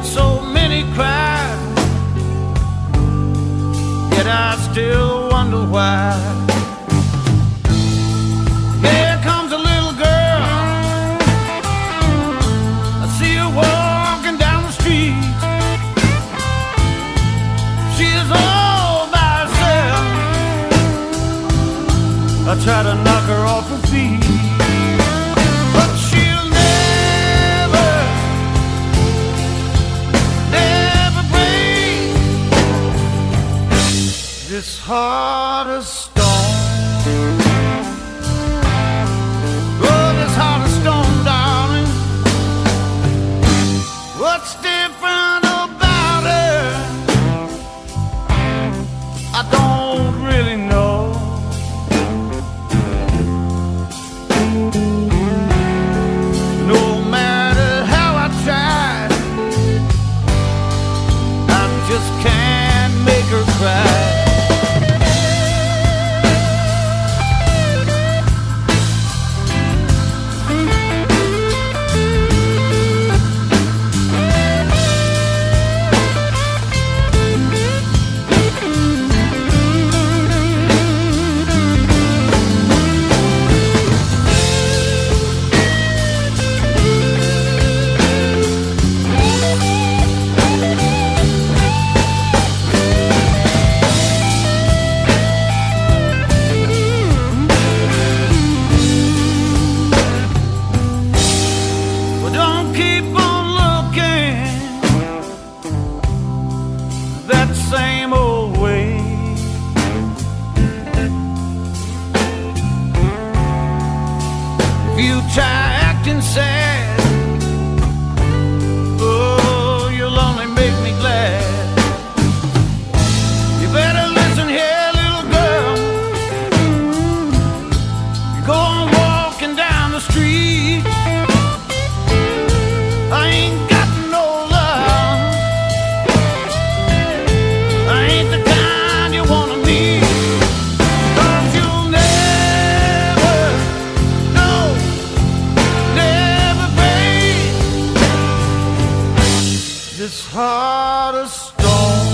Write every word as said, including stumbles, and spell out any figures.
so many cry, yet I still wonder why. Here comes a little girl, I see her walking down the street. She is all by herself, I try to knock her off her feet, but she'll never, never break this heart of stone. Oh, this heart of stone, darling. What's different about her? I don't really know. No matter how I try, I just can't make her cry. Same old way. If you try acting sad, oh, you'll only make me glad. You better listen here, little girl. You go on walking down the street, I ain't got no love, I ain't the kind you wanna meet. Cause you'll never, no, never break this heart of stone.